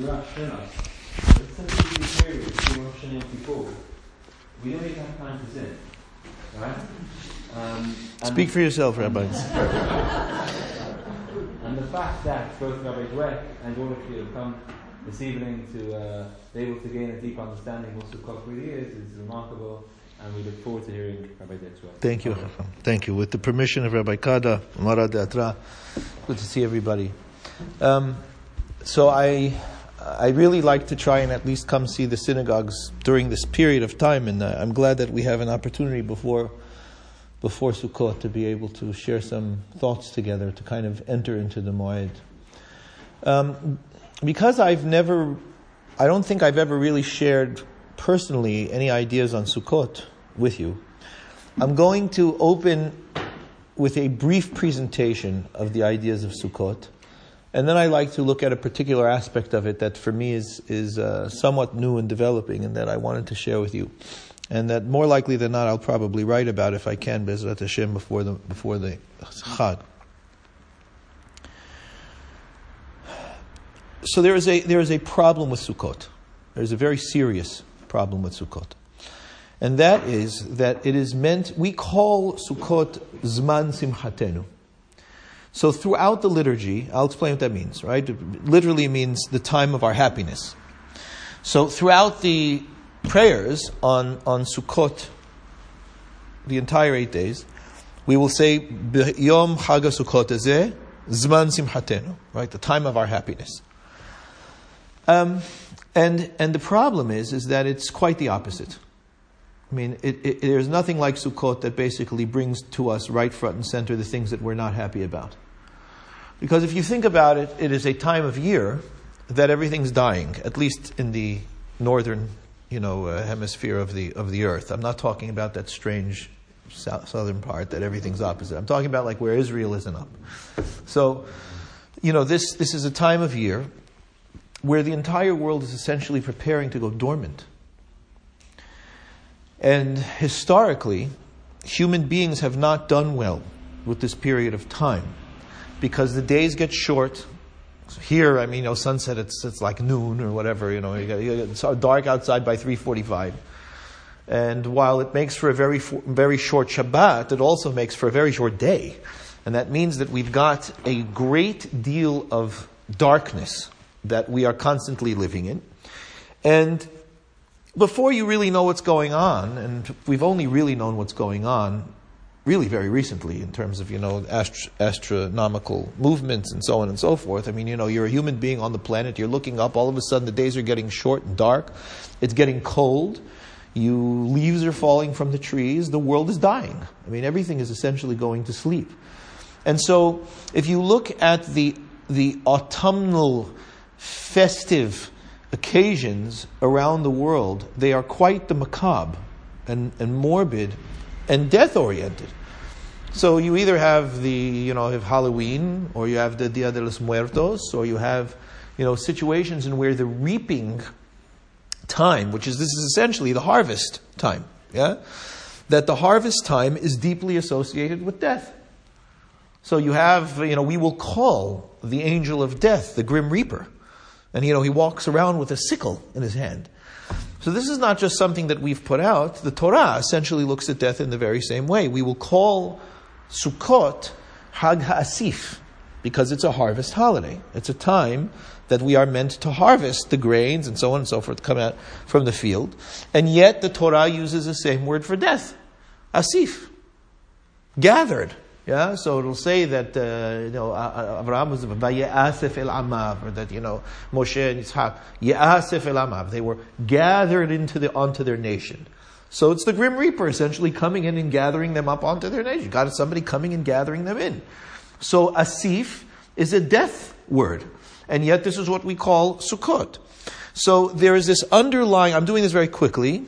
Rosh Hashanah, it's such a busy period between Rosh Hashanah and Kippur. We don't even have time to sin, right? Speak for yourself, Rabbi. And the fact that both Rabbi Dweck and all of you have come this evening to be able to gain a deep understanding of what Sukkot really is remarkable, and we look forward to hearing Rabbi Dweck's words. Thank you. Thank you. With the permission of Rabbi Kada, Mara de Atra, good to see everybody. So I really like to try and at least come see the synagogues during this period of time, and I'm glad that we have an opportunity before Sukkot to be able to share some thoughts together, to kind of enter into the Moed. Because I don't think I've ever really shared personally any ideas on Sukkot with you, I'm going to open with a brief presentation of the ideas of Sukkot, and then I like to look at a particular aspect of it that for me is somewhat new and developing, and that I wanted to share with you. And that more likely than not, I'll probably write about if I can, Bezrat Hashem, before the Chag. So there is a problem with Sukkot. There's a very serious problem with Sukkot, and that is that it is meant. We call Sukkot Zman Simchatenu. So throughout the liturgy, I'll explain what that means. Right? It literally means the time of our happiness. So throughout the prayers on Sukkot, the entire 8 days, we will say Yom Chag Sukkot Hazeh Zman Simchatenu, right? The time of our happiness. And the problem is that it's quite the opposite. I mean, there's nothing like Sukkot that basically brings to us right front and center the things that we're not happy about. Because if you think about it, it is a time of year that everything's dying, at least in the northern hemisphere of the earth. I'm not talking about that strange southern part that everything's opposite. I'm talking about like where Israel isn't up. So, this is a time of year where the entire world is essentially preparing to go dormant. And historically, human beings have not done well with this period of time, because the days get short. Here, sunset, it's like noon or whatever, it's dark outside by 3:45. And while it makes for a very, very short Shabbat, it also makes for a very short day. And that means that we've got a great deal of darkness that we are constantly living in. And before you really know what's going on, and we've only really known what's going on really very recently in terms of, astronomical movements and so on and so forth. You're a human being on the planet, you're looking up, all of a sudden the days are getting short and dark, it's getting cold, leaves are falling from the trees, the world is dying. Everything is essentially going to sleep. And so, if you look at the autumnal festive occasions around the world, they are quite the macabre and morbid and death-oriented. So you either have have Halloween, or you have the Dia de los Muertos, or you have, situations in where the reaping time, this is essentially the harvest time, that the harvest time is deeply associated with death. So you have, we will call the angel of death the Grim Reaper. And, he walks around with a sickle in his hand. So this is not just something that we've put out. The Torah essentially looks at death in the very same way. We will call Sukkot Hag HaAsif, because it's a harvest holiday. It's a time that we are meant to harvest the grains and so on and so forth, come out from the field. And yet the Torah uses the same word for death. Asif. Gathered. Yeah, so it'll say that Abraham was Vayasef el Amav, or that Moshe and Yitzhak Yasef el Amav. They were gathered onto their nation. So it's the Grim Reaper essentially coming in and gathering them up onto their nation. You got somebody coming and gathering them in. So Asif is a death word, and yet this is what we call Sukkot. So there is this underlying. I'm doing this very quickly.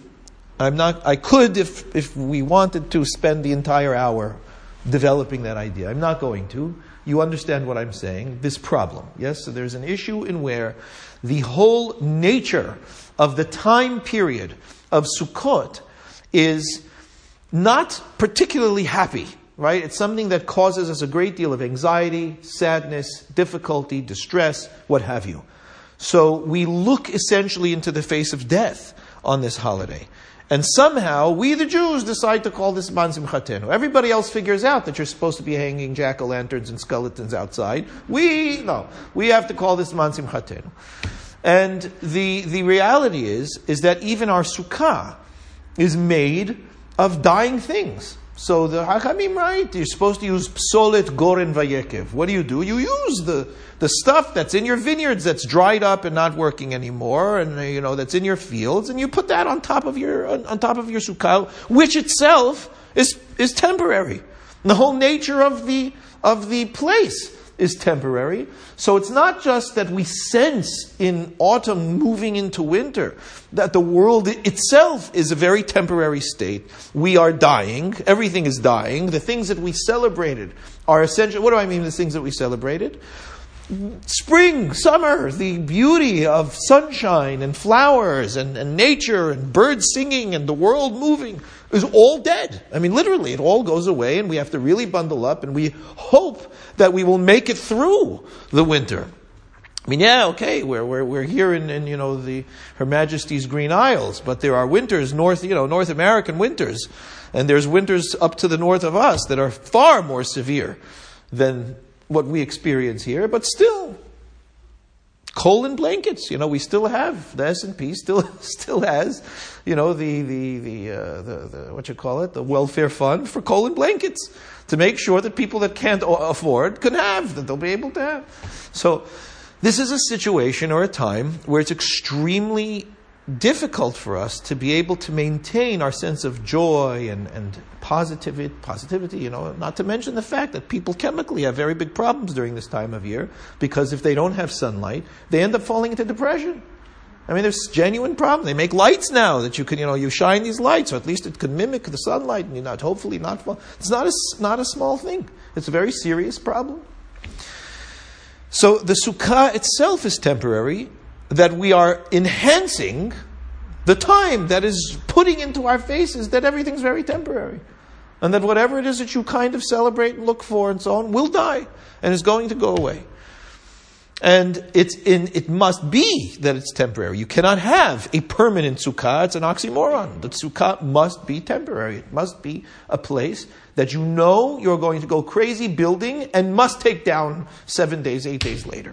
I could, if we wanted to, spend the entire hour developing that idea. I'm not going to. You understand what I'm saying. This problem. Yes? So there's an issue in where the whole nature of the time period of Sukkot is not particularly happy. Right? It's something that causes us a great deal of anxiety, sadness, difficulty, distress, what have you. So we look essentially into the face of death on this holiday. And somehow, we the Jews decide to call this Zman Simchatenu. Everybody else figures out that you're supposed to be hanging jack-o'-lanterns and skeletons outside. We have to call this Zman Simchatenu. And the reality is that even our sukkah is made of dying things. So the Hachamim, right? You're supposed to use psolet, goren, vayekev. What do? You use the stuff that's in your vineyards that's dried up and not working anymore, and that's in your fields, and you put that on top of your sukkah, which itself is temporary. And the whole nature of the place is temporary. So it's not just that we sense in autumn moving into winter that the world itself is a very temporary state. We are dying. Everything is dying. The things that we celebrated are essential. What do I mean, the things that we celebrated? Spring, summer, the beauty of sunshine and flowers and nature and birds singing and the world moving is all dead. I mean, literally, it all goes away, and we have to really bundle up, and we hope that we will make it through the winter. I mean, yeah, okay, we're here in the Her Majesty's Green Isles, but there are winters North American winters, and there's winters up to the north of us that are far more severe than what we experience here, but still, coal and blankets. We still have the S&P still has, the the welfare fund for coal and blankets to make sure that people that can't afford can have, that they'll be able to have. So, this is a situation or a time where it's extremely difficult for us to be able to maintain our sense of joy and positivity, not to mention the fact that people chemically have very big problems during this time of year, because if they don't have sunlight, they end up falling into depression. I mean, there's genuine problem. They make lights now that you can, you shine these lights, so at least it can mimic the sunlight, and hopefully not fall. It's not a small thing. It's a very serious problem. So the sukkah itself is temporary, that we are enhancing the time that is putting into our faces that everything's very temporary. And that whatever it is that you kind of celebrate and look for and so on will die and is going to go away. And it must be that it's temporary. You cannot have a permanent sukkah. It's an oxymoron. The sukkah must be temporary. It must be a place that you're going to go crazy building and must take down 7 days, 8 days later.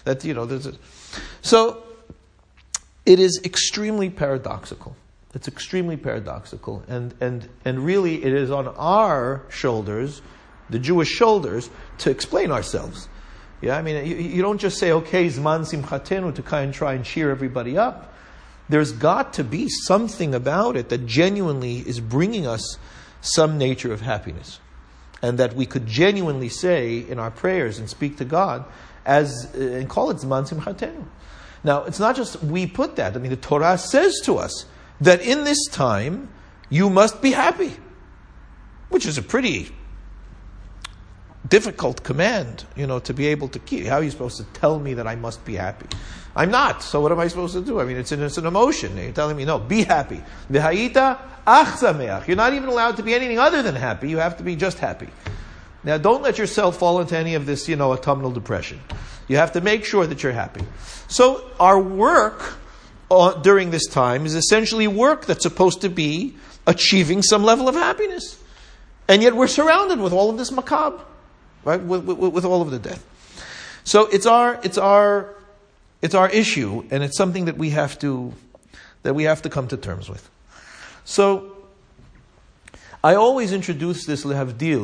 So it is extremely paradoxical. It's extremely paradoxical. And really it is on our shoulders, the Jewish shoulders, to explain ourselves. Yeah, I mean, you don't just say, okay, Zman Simchatenu, to kind of try and cheer everybody up. There's got to be something about it that genuinely is bringing us some nature of happiness. And that we could genuinely say in our prayers and speak to God and call it Zman Simchatenu. Now, it's not just we put that. I mean, the Torah says to us that in this time, you must be happy. Which is a pretty difficult command, to be able to keep. How are you supposed to tell me that I must be happy? I'm not. So what am I supposed to do? I mean, it's an emotion. You're telling me, no, be happy. V'hayita ach sameach. You're not even allowed to be anything other than happy. You have to be just happy. Now, don't let yourself fall into any of this, autumnal depression. You have to make sure that you're happy. So our work during this time is essentially work that's supposed to be achieving some level of happiness. And yet we're surrounded with all of this macabre. Right, with all of the death. So it's our issue, and it's something that we have to come to terms with. So I always introduce this lehavdil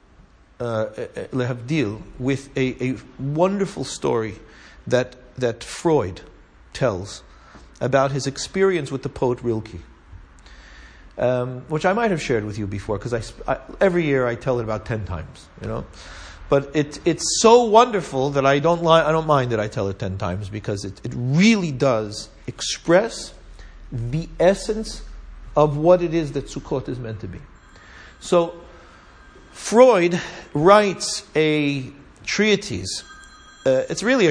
with a wonderful story that Freud tells about his experience with the poet Rilke. Which I might have shared with you before, because every year I tell it about 10 times, But it's so wonderful that I don't mind that I tell it 10 times, because it really does express the essence of what it is that Sukkot is meant to be. So Freud writes a treatise. It's really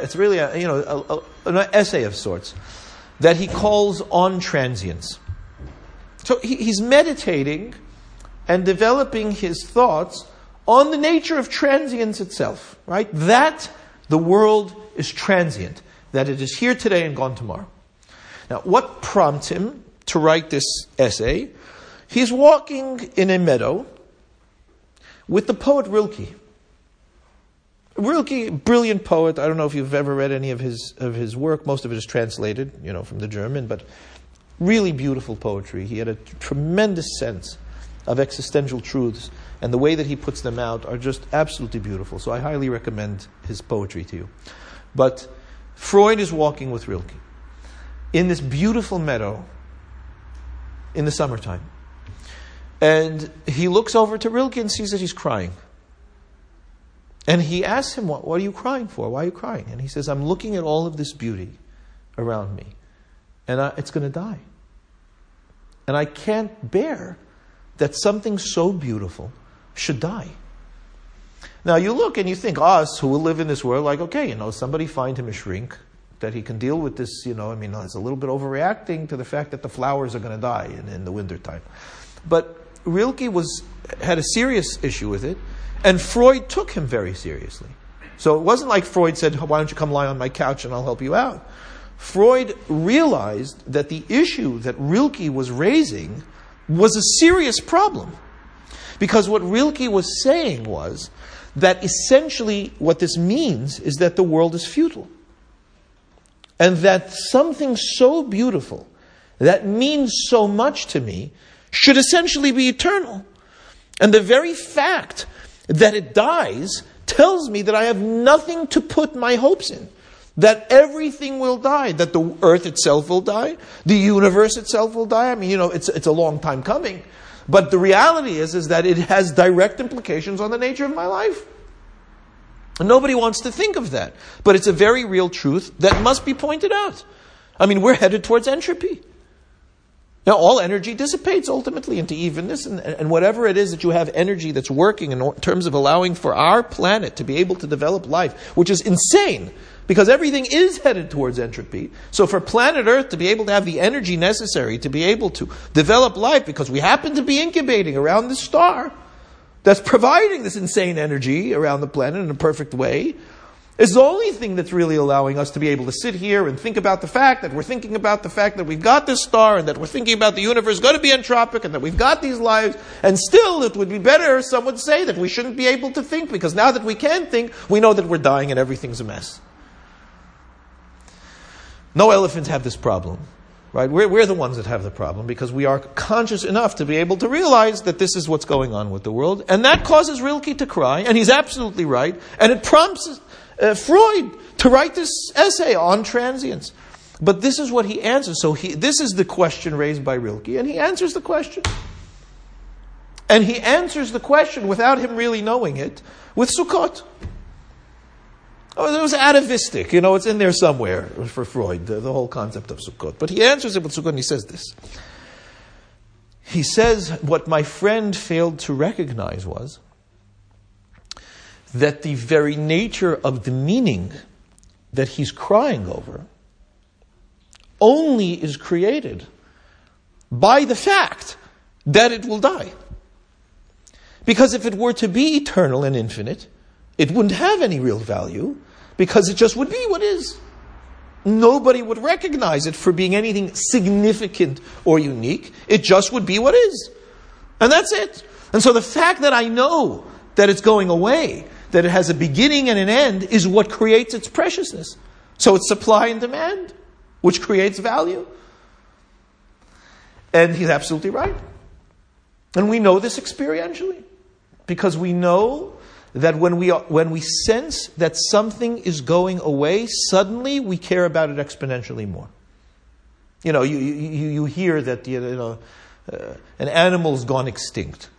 an essay of sorts that he calls On Transience. So he's meditating and developing his thoughts on the nature of transience itself, right? That the world is transient. that it is here today and gone tomorrow. Now, what prompts him to write this essay? He's walking in a meadow with the poet Rilke. Rilke, brilliant poet. I don't know if you've ever read any of his work. Most of it is translated, from the German, but really beautiful poetry. He had a tremendous sense of existential truths, and the way that he puts them out are just absolutely beautiful. So I highly recommend his poetry to you. But Freud is walking with Rilke in this beautiful meadow in the summertime. And he looks over to Rilke and sees that he's crying. And he asks him, what are you crying for? Why are you crying? And he says, I'm looking at all of this beauty around me, and it's going to die. And I can't bear that something so beautiful should die. Now you look and you think, us who will live in this world, like, okay, somebody find him a shrink that he can deal with this, it's a little bit overreacting to the fact that the flowers are going to die in the wintertime. But Rilke had a serious issue with it, and Freud took him very seriously. So it wasn't like Freud said, why don't you come lie on my couch and I'll help you out. Freud realized that the issue that Rilke was raising was a serious problem. Because what Rilke was saying was that essentially what this means is that the world is futile. And that something so beautiful, that means so much to me, should essentially be eternal. And the very fact that it dies tells me that I have nothing to put my hopes in. That everything will die. That the earth itself will die. The universe itself will die. It's a long time coming. But the reality is that it has direct implications on the nature of my life. And nobody wants to think of that. But it's a very real truth that must be pointed out. We're headed towards entropy. Now, all energy dissipates ultimately into evenness, and whatever it is that you have energy that's working in terms of allowing for our planet to be able to develop life, which is insane, because everything is headed towards entropy. So for planet Earth to be able to have the energy necessary to be able to develop life, because we happen to be incubating around this star that's providing this insane energy around the planet in a perfect way, is the only thing that's really allowing us to be able to sit here and think about the fact that we're thinking about the fact that we've got this star, and that we're thinking about the universe going to be entropic, and that we've got these lives, and still it would be better, some would say, that we shouldn't be able to think, because now that we can think, we know that we're dying and everything's a mess. No elephants have this problem. Right? We're the ones that have the problem, because we are conscious enough to be able to realize that this is what's going on with the world. And that causes Rilke to cry, and he's absolutely right. And it prompts Freud to write this essay on transience. But this is what he answers. So this is the question raised by Rilke, and he answers the question. And he answers the question without him really knowing it with Sukkot. It was atavistic, it's in there somewhere for Freud, the whole concept of Sukkot. But he answers it with Sukkot, and he says this. He says, what my friend failed to recognize was that the very nature of the meaning that he's crying over only is created by the fact that it will die. Because if it were to be eternal and infinite, it wouldn't have any real value, because it just would be what is. Nobody would recognize it for being anything significant or unique. It just would be what is. And that's it. And so the fact that I know that it's going away, that it has a beginning and an end, is what creates its preciousness. So it's supply and demand, which creates value. And he's absolutely right. And we know this experientially, because we know that when we sense that something is going away, suddenly we care about it exponentially more. You hear that an animal's gone extinct.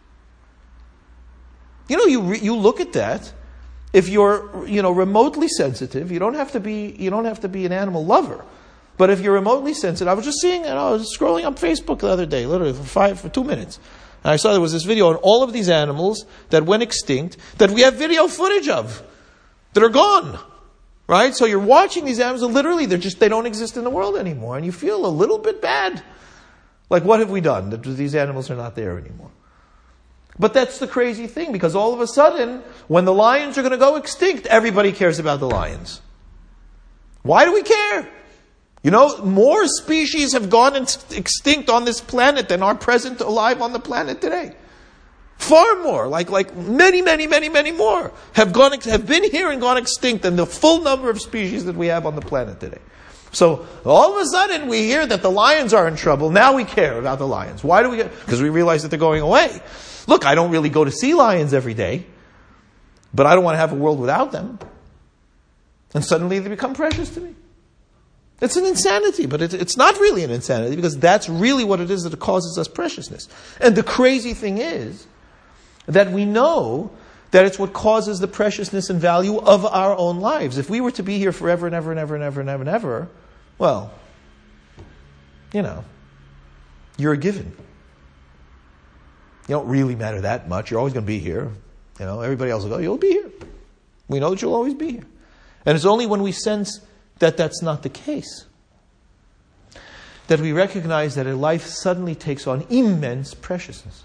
You look at that. If you're remotely sensitive, you don't have to be an animal lover. But if you're remotely sensitive, I was just seeing, I was scrolling up Facebook the other day, literally for 2 minutes. And I saw there was this video on all of these animals that went extinct, that we have video footage of, that are gone. Right? So you're watching these animals, and literally they don't exist in the world anymore. And you feel a little bit bad. Like, what have we done? That these animals are not there anymore. But that's the crazy thing, because all of a sudden, when the lions are going to go extinct, everybody cares about the lions. Why do we care? You know, more species have gone extinct on this planet than are present alive on the planet today. Far more, like many more have been here and gone extinct than the full number of species that we have on the planet today. So all of a sudden we hear that the lions are in trouble. Now we care about the lions. Why do we care? Because we realize that they're going away. Look, I don't really go to see lions every day, but I don't want to have a world without them. And suddenly they become precious to me. It's an insanity, but it's not really an insanity, because that's really what it is that causes us preciousness. And the crazy thing is that we know that it's what causes the preciousness and value of our own lives. If we were to be here forever and ever and ever and ever and ever and ever, well, you know, you're a given. You don't really matter that much. You're always going to be here. You know, everybody else will go, you'll be here. We know that you'll always be here. And it's only when we sense that that's not the case that we recognize that a life suddenly takes on immense preciousness.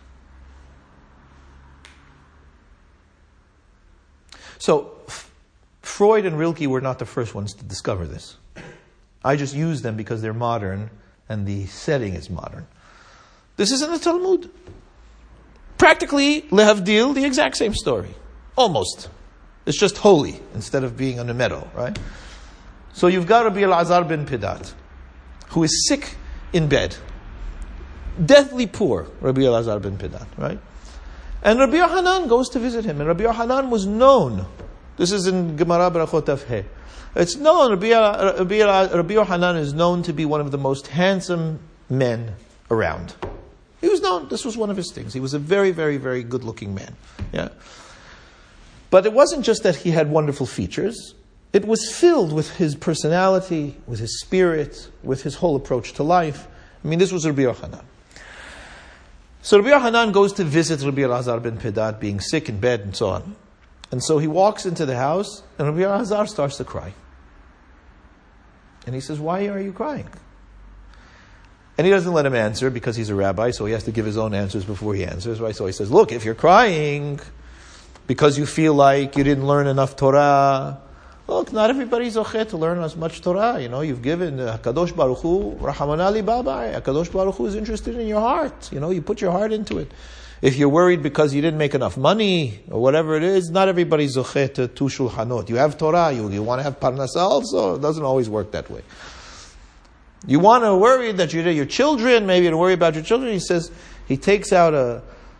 So, Freud and Rilke were not the first ones to discover this. I just use them because they're modern and the setting is modern. This is in the Talmud. Practically, lehavdil, the exact same story. Almost. It's just holy instead of being on a meadow, right? So you've got Rabbi Elazar ben Pedat, who is sick in bed. Deathly poor, Rabbi Elazar ben Pedat, right? And Rabbi Yohanan goes to visit him. And Rabbi Yohanan was known. This is in Gemara Berachot Avhe. It's known, Rabbi Yohanan is known to be one of the most handsome men around. He was known, this was one of his things. He was a very, very, very good-looking man. Yeah. But it wasn't just that he had wonderful features. It was filled with his personality, with his spirit, with his whole approach to life. I mean, this was Rabbi Yohanan. So Rabbi Yohanan goes to visit Rabbi Elazar ben Pedat, being sick in bed and so on. And so he walks into the house, and Rabbi Elazar starts to cry. And he says, why are you crying? And he doesn't let him answer because he's a rabbi, so he has to give his own answers before he answers, right? So he says, look, if you're crying because you feel like you didn't learn enough Torah, look, not everybody's okay to learn as much Torah. You know, you've given HaKadosh Baruch Hu, Rahamana li babai. HaKadosh Baruch Hu is interested in your heart. You know, you put your heart into it. If you're worried because you didn't make enough money, or whatever it is, not everybody's okay to two shulchanot. You have Torah, you want to have parnasa also. It doesn't always work that way. You want to worry that your children, maybe to worry about your children. He says, he takes out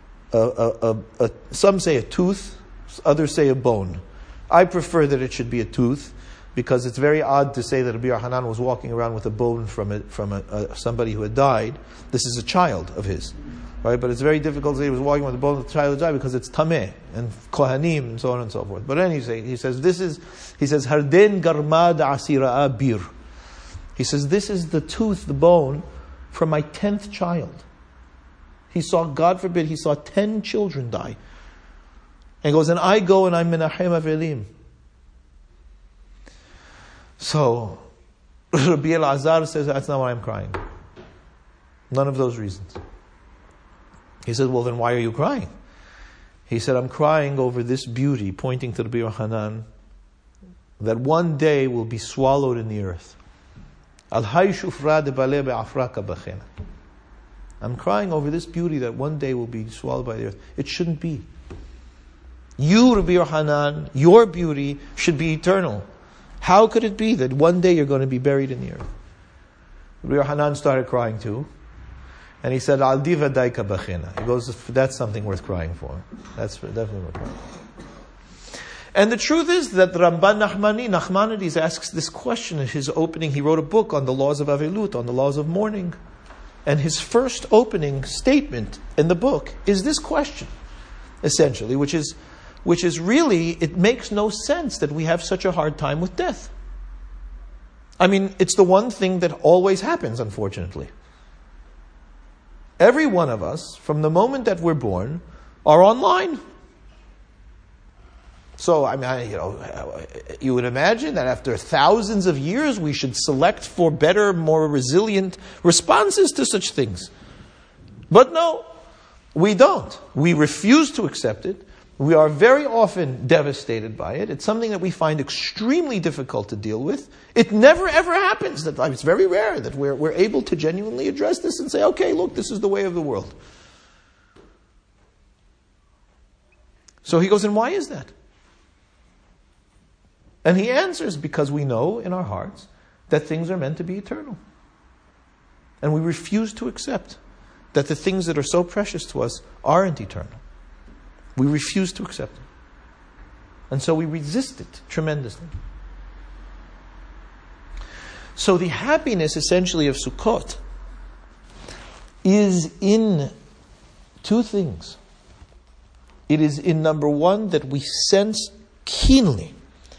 some say a tooth, others say a bone. I prefer that it should be a tooth, because it's very odd to say that Rabbi Yohanan was walking around with a bone from somebody who had died. This is a child of his, right? But it's very difficult to say he was walking with a bone of a child who died, because it's tameh and kohanim and so on and so forth. But then he says harden garmad asira bir. He says, this is the tooth, the bone, from my 10th child. He saw, God forbid, he saw 10 children die. And he goes, and I go and I'm menachem avelim. So, Rabbi Elazar says, that's not why I'm crying. None of those reasons. He said, well, then why are you crying? He said, I'm crying over this beauty, pointing to Rabbi Yohanan, that one day will be swallowed in the earth. I'm crying over this beauty that one day will be swallowed by the earth. It shouldn't be. You, Rabbi Yohanan, your beauty should be eternal. How could it be that one day you're going to be buried in the earth? Rabbi Yohanan started crying too. And he said, Al diva daika bachena. He goes, that's something worth crying for. That's definitely worth crying for. And the truth is that Ramban Nachmanides asks this question in his opening. He wrote a book on the laws of Avelut, on the laws of mourning. And his first opening statement in the book is this question, essentially, which is really, it makes no sense that we have such a hard time with death. I mean, it's the one thing that always happens, unfortunately. Every one of us, from the moment that we're born, are online. So, I mean, you would imagine that after thousands of years, we should select for better, more resilient responses to such things. But no, we don't. We refuse to accept it. We are very often devastated by it. It's something that we find extremely difficult to deal with. It never ever happens. It's very rare that we're able to genuinely address this and say, okay, look, this is the way of the world. So he goes, and why is that? And he answers, because we know in our hearts that things are meant to be eternal. And we refuse to accept that the things that are so precious to us aren't eternal. We refuse to accept it. And so we resist it tremendously. So the happiness essentially of Sukkot is in two things. It is in, number one, that we sense keenly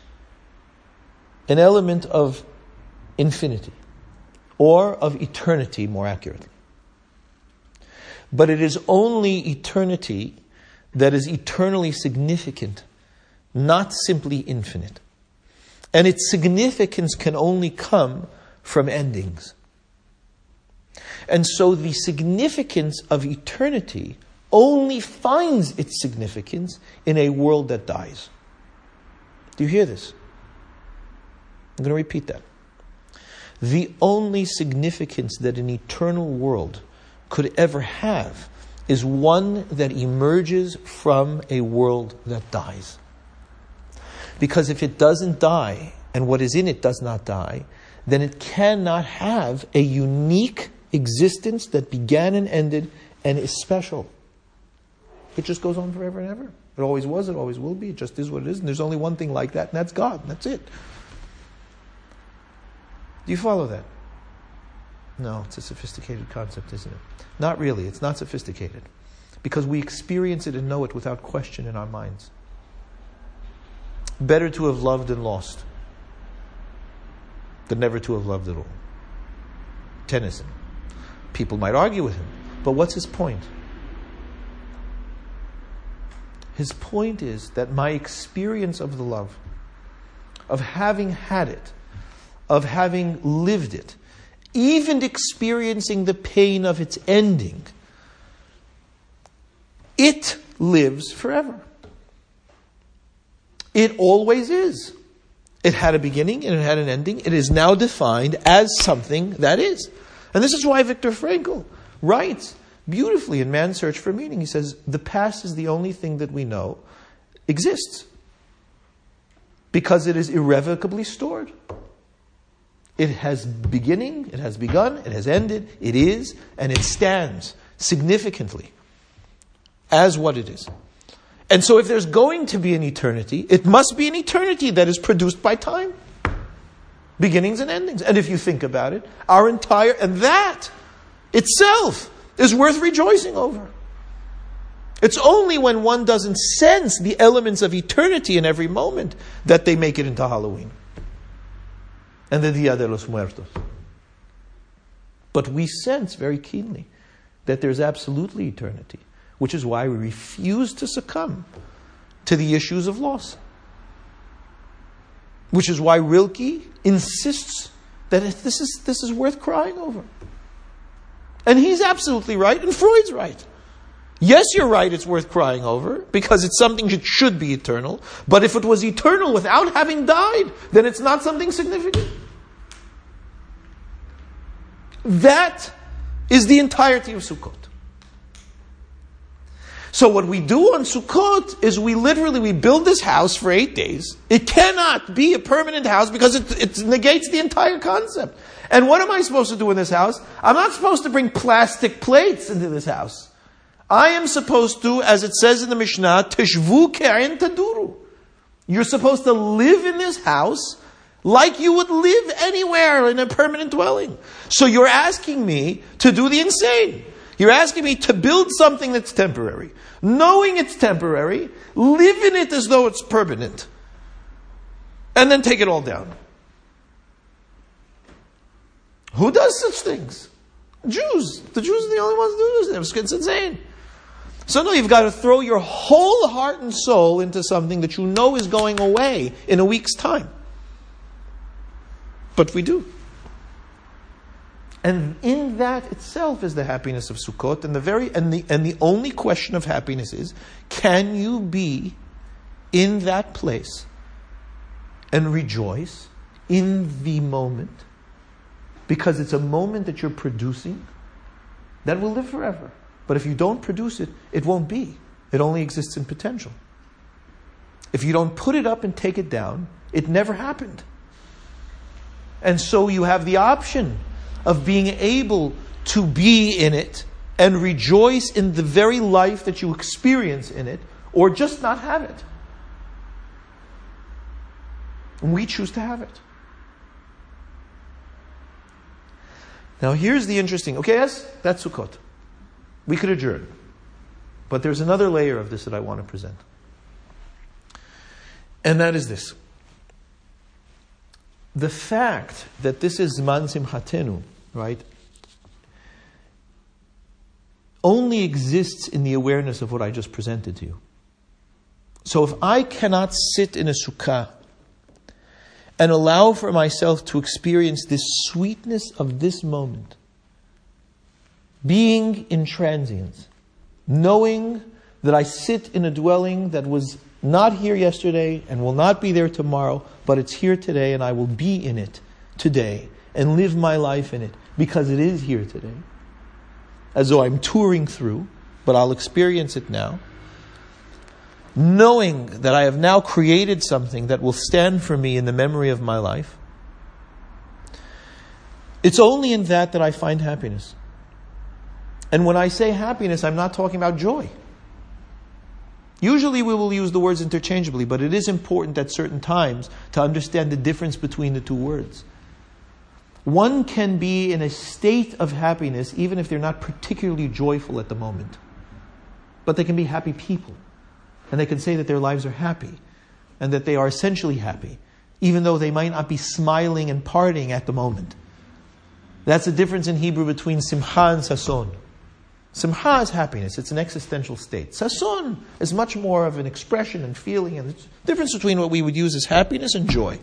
an element of infinity, or of eternity, more accurately. But it is only eternity that is eternally significant, not simply infinite. And its significance can only come from endings. And so the significance of eternity only finds its significance in a world that dies. Do you hear this? I'm going to repeat that. The only significance that an eternal world could ever have is one that emerges from a world that dies. Because if it doesn't die, and what is in it does not die, then it cannot have a unique existence that began and ended and is special. It just goes on forever and ever. It always was, it always will be, it just is what it is, and there's only one thing like that, and that's God, and that's it. Do you follow that? No, it's a sophisticated concept, isn't it? Not really, it's not sophisticated. Because we experience it and know it without question in our minds. Better to have loved and lost than never to have loved at all. Tennyson. People might argue with him, but what's his point? His point is that my experience of the love, of having had it, of having lived it, even experiencing the pain of its ending, it lives forever. It always is. It had a beginning and it had an ending. It is now defined as something that is. And this is why Viktor Frankl writes beautifully in Man's Search for Meaning. He says, the past is the only thing that we know exists. Because it is irrevocably stored. It has beginning, it has begun, it has ended, it is, and it stands significantly as what it is. And so if there's going to be an eternity, it must be an eternity that is produced by time. Beginnings and endings. And if you think about it, and that itself is worth rejoicing over. It's only when one doesn't sense the elements of eternity in every moment that they make it into Halloween. And the Dia de los Muertos. But we sense very keenly that there's absolutely eternity, which is why we refuse to succumb to the issues of loss. Which is why Rilke insists that this is worth crying over. And he's absolutely right, and Freud's right. Yes, you're right, it's worth crying over, because it's something that should be eternal. But if it was eternal without having died, then it's not something significant. That is the entirety of Sukkot. So what we do on Sukkot is we build this house for 8 days. It cannot be a permanent house because it negates the entire concept. And what am I supposed to do in this house? I'm not supposed to bring plastic plates into this house. I am supposed to, as it says in the Mishnah, Teshvu ke'en taduru. You're supposed to live in this house like you would live anywhere in a permanent dwelling. So you're asking me to do the insane. You're asking me to build something that's temporary. Knowing it's temporary, live in it as though it's permanent. And then take it all down. Who does such things? Jews. The Jews are the only ones who do this. It's insane. So no, you've got to throw your whole heart and soul into something that you know is going away in a week's time. But we do. And in that itself is the happiness of Sukkot. And the only question of happiness is, can you be in that place and rejoice in the moment? Because it's a moment that you're producing that will live forever. But if you don't produce it, it won't be. It only exists in potential. If you don't put it up and take it down, it never happened. And so you have the option of being able to be in it and rejoice in the very life that you experience in it, or just not have it. And we choose to have it. Now here's the interesting, okay, yes, that's Sukkot. We could adjourn. But there's another layer of this that I want to present. And that is this. The fact that this is Zman Simchatenu, right, only exists in the awareness of what I just presented to you. So if I cannot sit in a sukkah and allow for myself to experience this sweetness of this moment, being in transience, knowing that I sit in a dwelling that was not here yesterday and will not be there tomorrow, but it's here today and I will be in it today and live my life in it because it is here today. As though I'm touring through, but I'll experience it now. Knowing that I have now created something that will stand for me in the memory of my life. It's only in that I find happiness. And when I say happiness, I'm not talking about joy. Usually we will use the words interchangeably, but it is important at certain times to understand the difference between the two words. One can be in a state of happiness even if they're not particularly joyful at the moment. But they can be happy people. And they can say that their lives are happy and that they are essentially happy, even though they might not be smiling and partying at the moment. That's the difference in Hebrew between simcha and sason. Simcha is happiness. It's an existential state. Sason is much more of an expression and feeling. And the difference between what we would use as happiness and joy.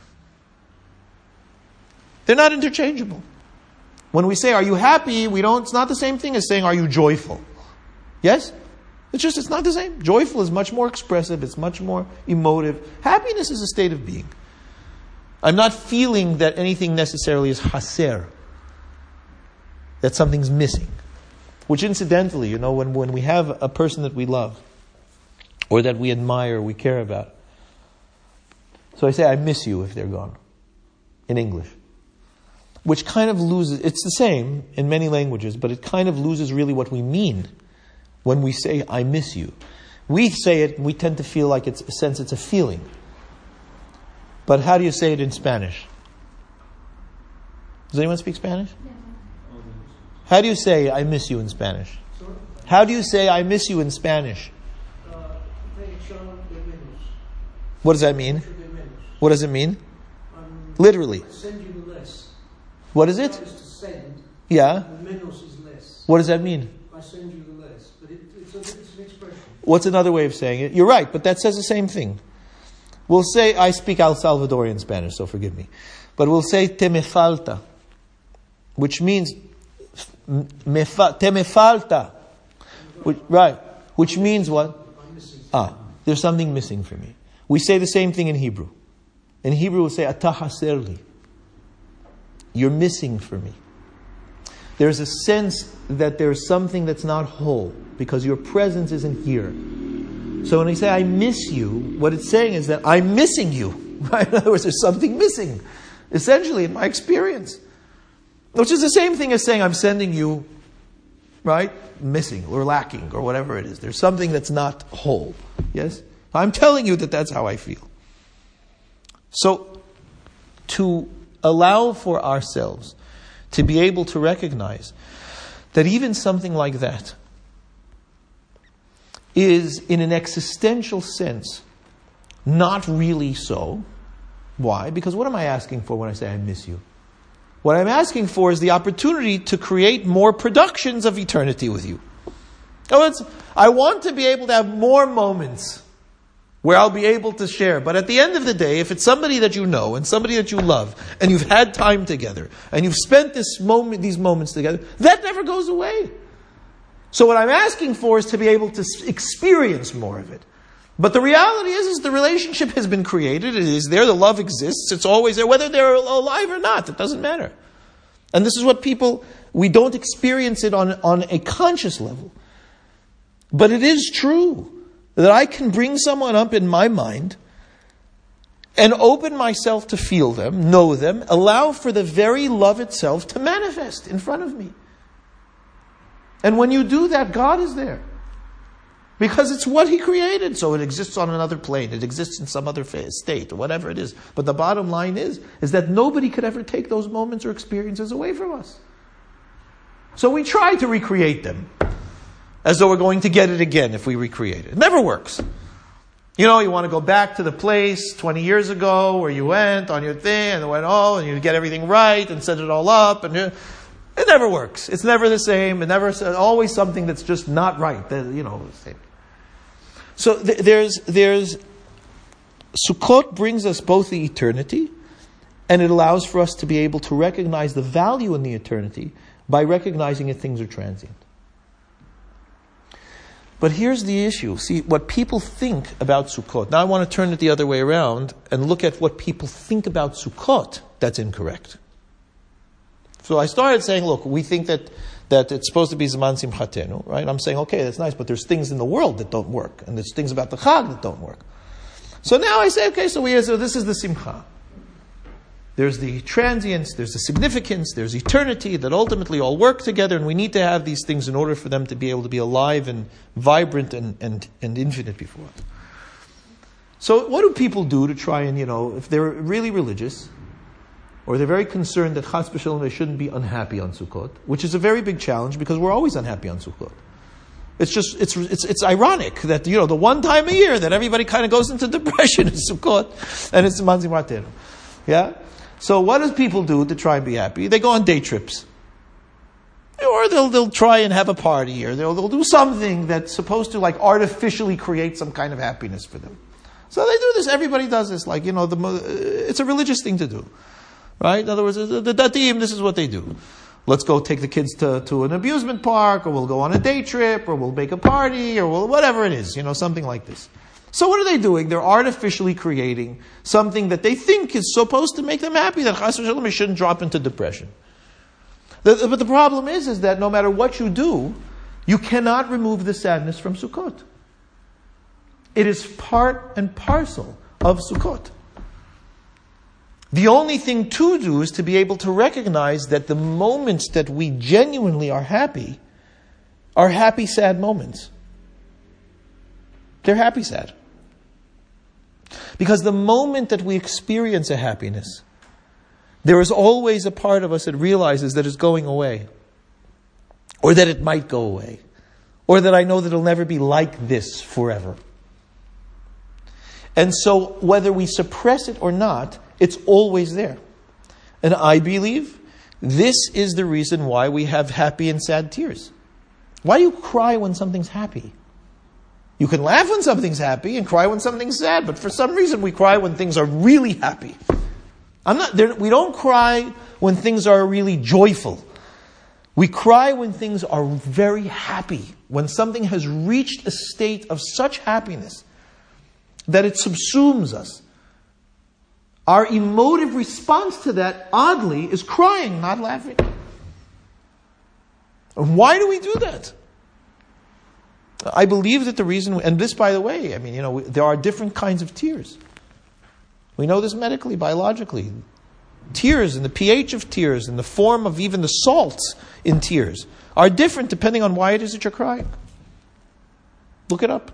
They're not interchangeable. When we say, are you happy? It's not the same thing as saying, are you joyful? Yes? It's not the same. Joyful is much more expressive. It's much more emotive. Happiness is a state of being. I'm not feeling that anything necessarily is haser. That something's missing. Which incidentally, when we have a person that we love, or that we admire, we care about. So I say, I miss you if they're gone. In English. Which kind of loses, it's the same in many languages, but it kind of loses really what we mean when we say, I miss you. We say it, and we tend to feel like it's a feeling. But how do you say it in Spanish? Does anyone speak Spanish? How do you say, I miss you in Spanish? How do you say, I miss you in Spanish? What does that mean? What does it mean? Literally. What is it? Yeah. What does that mean? I send you the less. But it's an expression. What's another way of saying it? You're right, but that says the same thing. We'll say, I speak El Salvadorian Spanish, so forgive me. But we'll say, te me falta. Which means, te me falta. Right. Which means what? There's something missing for me. We say the same thing in Hebrew. In Hebrew we'll say, ata haserli. You're missing for me. There's a sense that there's something that's not whole because your presence isn't here. So when I say I miss you, what it's saying is that I'm missing you. Right? In other words, there's something missing. Essentially, in my experience. Which is the same thing as saying I'm sending you, right, missing or lacking or whatever it is. There's something that's not whole. Yes? I'm telling you that that's how I feel. So, to allow for ourselves to be able to recognize that even something like that is, in an existential sense, not really so. Why? Because what am I asking for when I say I miss you? What I'm asking for is the opportunity to create more productions of eternity with you. I want to be able to have more moments where I'll be able to share. But at the end of the day, if it's somebody that you know and somebody that you love, and you've had time together, and you've spent these moments together, that never goes away. So what I'm asking for is to be able to experience more of it. But the reality is the relationship has been created. It is there. The love exists. It's always there. Whether they're alive or not, it doesn't matter. And this is what we don't experience it on a conscious level. But it is true that I can bring someone up in my mind and open myself to feel them, know them, allow for the very love itself to manifest in front of me. And when you do that, God is there. Because it's what He created. So it exists on another plane. It exists in some other state or whatever it is. But the bottom line is that nobody could ever take those moments or experiences away from us. So we try to recreate them as though we're going to get it again if we recreate it. It never works. You want to go back to the place 20 years ago where you went on your thing and you get everything right and set it all up and it never works. It's never the same. Always something that's just not right. The same. So there's Sukkot brings us both the eternity, and it allows for us to be able to recognize the value in the eternity by recognizing that things are transient. But here's the issue. See, what people think about Sukkot. Now I want to turn it the other way around and look at what people think about Sukkot that's incorrect. So I started saying, look, we think that it's supposed to be Zman Simchatenu, right? I'm saying, okay, that's nice, but there's things in the world that don't work, and there's things about the Chag that don't work. So now I say, okay, so this is the Simcha. There's the transience, there's the significance, there's eternity that ultimately all work together, and we need to have these things in order for them to be able to be alive and vibrant and infinite before us. So what do people do to try and, if they're really religious, or they're very concerned that Chas v'Shalom they shouldn't be unhappy on Sukkot, which is a very big challenge because we're always unhappy on Sukkot. It's ironic that the one time a year that everybody kind of goes into depression is Sukkot, and it's Zman Simchatenu. Yeah. So what do people do to try and be happy? They go on day trips, or they'll try and have a party, or they'll do something that's supposed to artificially create some kind of happiness for them. So they do this. Everybody does this. It's a religious thing to do. Right? In other words, the Datim, this is what they do. Let's go take the kids to an amusement park, or we'll go on a day trip, or we'll make a party, or whatever it is, something like this. So what are they doing? They're artificially creating something that they think is supposed to make them happy, that Chas v'Shalom shouldn't drop into depression. But the problem is that no matter what you do, you cannot remove the sadness from Sukkot. It is part and parcel of Sukkot. The only thing to do is to be able to recognize that the moments that we genuinely are happy, sad moments. They're happy, sad. Because the moment that we experience a happiness, there is always a part of us that realizes that it's going away. Or that it might go away. Or that I know that it'll never be like this forever. And so, whether we suppress it or not, it's always there. And I believe this is the reason why we have happy and sad tears. Why do you cry when something's happy? You can laugh when something's happy and cry when something's sad, but for some reason we cry when things are really happy. We don't cry when things are really joyful. We cry when things are very happy, when something has reached a state of such happiness that it subsumes us. Our emotive response to that, oddly, is crying, not laughing. And why do we do that? I believe that the reason, and this, by the way, there are different kinds of tears. We know this medically, biologically. Tears and the pH of tears and the form of even the salts in tears are different depending on why it is that you're crying. Look it up.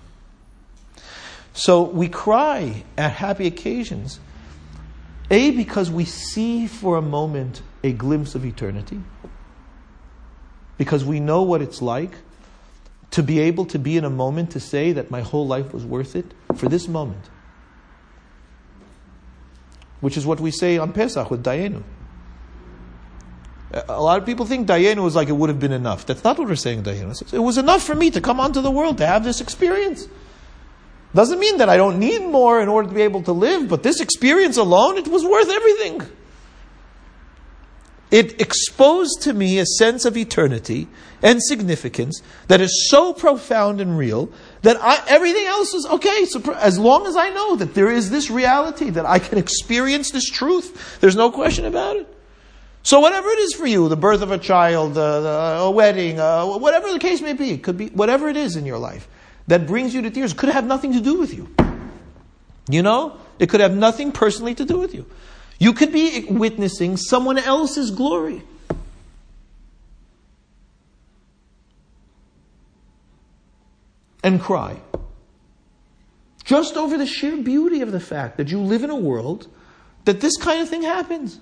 So we cry at happy occasions, because we see for a moment a glimpse of eternity, because we know what it's like to be able to be in a moment to say that my whole life was worth it for this moment. Which is what we say on Pesach with Dayenu. A lot of people think Dayenu was like it would have been enough. That's not what we're saying Dayenu. It was enough for me to come onto the world, to have this experience. Doesn't mean that I don't need more in order to be able to live, but this experience alone, it was worth everything. It exposed to me a sense of eternity and significance that is so profound and real that everything else is okay. So as long as I know that there is this reality, that I can experience this truth, there's no question about it. So whatever it is for you, the birth of a child, a wedding, whatever the case may be, it could be whatever it is in your life that brings you to tears, could have nothing to do with you. You know? It could have nothing personally to do with you. You could be witnessing someone else's glory. And cry. Just over the sheer beauty of the fact that you live in a world that this kind of thing happens.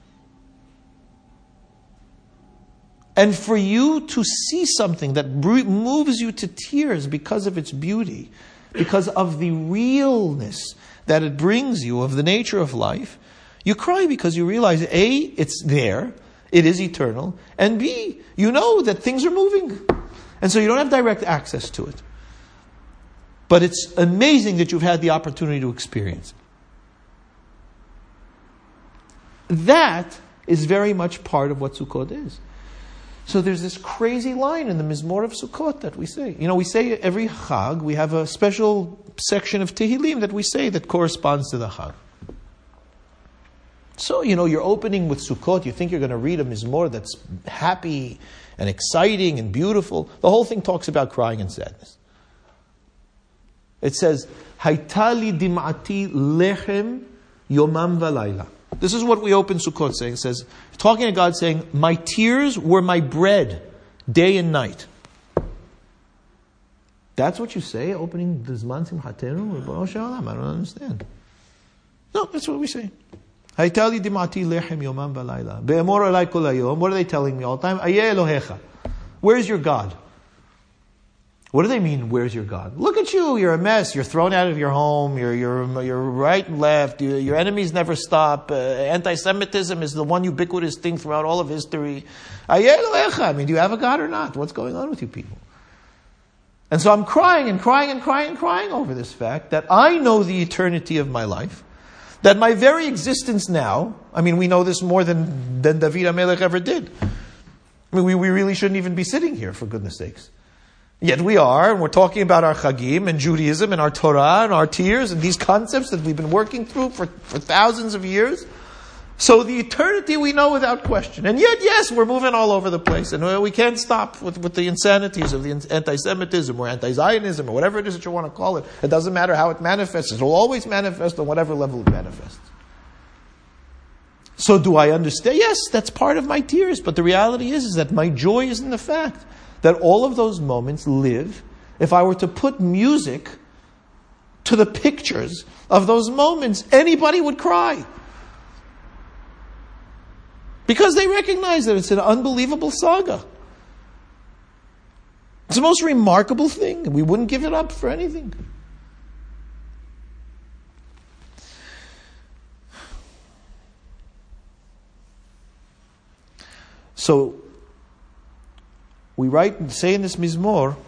And for you to see something that moves you to tears because of its beauty, because of the realness that it brings you of the nature of life, you cry because you realize, A, it's there, it is eternal, and B, you know that things are moving. And so you don't have direct access to it. But it's amazing that you've had the opportunity to experience it. That is very much part of what Sukkot is. So there's this crazy line in the Mizmor of Sukkot that we say. You know, we say every Chag, we have a special section of Tehillim that we say that corresponds to the Chag. So, you know, you're opening with Sukkot, you think you're going to read a Mizmor that's happy and exciting and beautiful. The whole thing talks about crying and sadness. It says, Haitali dim'ati lechem yomam v'layla. This is what we open Sukkot saying. It says, talking to God saying, my tears were my bread, day and night. That's what you say, opening the Zman Simchatenu? I don't understand. No, that's what we say. Haitali dimati lechem yomam v'layla. Be'emor alai kol hayom. What are they telling me all the time? Ayeh Elohecha. Where's your God? What do they mean, where's your God? Look at you, you're a mess. You're thrown out of your home. You're right and left. Your enemies never stop. Anti-Semitism is the one ubiquitous thing throughout all of history. Ayeh Elohecha. I mean, do you have a God or not? What's going on with you people? And so I'm crying and crying and crying and crying over this fact that I know the eternity of my life. That my very existence now, I mean, we know this more than David HaMelech ever did. I mean, we really shouldn't even be sitting here, for goodness sakes. Yet we are, and we're talking about our Chagim and Judaism and our Torah and our tears and these concepts that we've been working through for thousands of years. So the eternity we know without question. And yet, yes, we're moving all over the place. And we can't stop with the insanities of the anti-Semitism or anti-Zionism or whatever it is that you want to call it. It doesn't matter how it manifests. It will always manifest on whatever level it manifests. So do I understand? Yes, that's part of my tears. But the reality is that my joy is in the fact that all of those moments live. If I were to put music to the pictures of those moments, anybody would cry. Because they recognize that it's an unbelievable saga. It's the most remarkable thing, and we wouldn't give it up for anything. So, we write and say in this Mizmor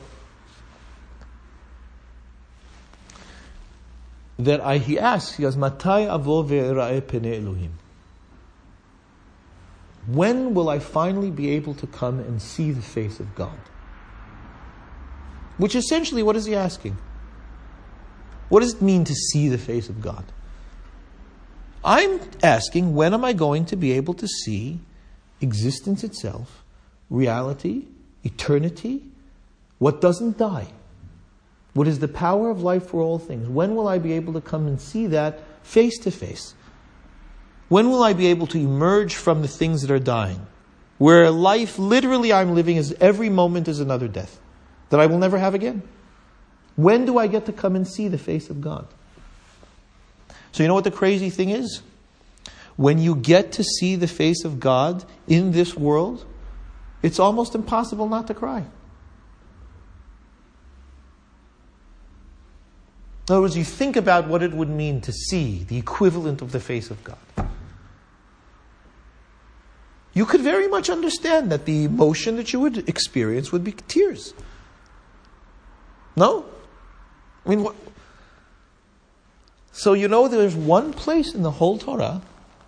that he asks, he goes, Matai avo ve'era'eh penei Elohim. When will I finally be able to come and see the face of God? Which essentially, what is he asking? What does it mean to see the face of God? I'm asking, when am I going to be able to see existence itself, reality, eternity, what doesn't die? What is the power of life for all things? When will I be able to come and see that face to face? When will I be able to emerge from the things that are dying? Where life, literally I'm living, is every moment is another death that I will never have again. When do I get to come and see the face of God? So you know what the crazy thing is? When you get to see the face of God in this world, it's almost impossible not to cry. In other words, you think about what it would mean to see the equivalent of the face of God. You could very much understand that the emotion that you would experience would be tears. No? I mean, So there's one place in the whole Torah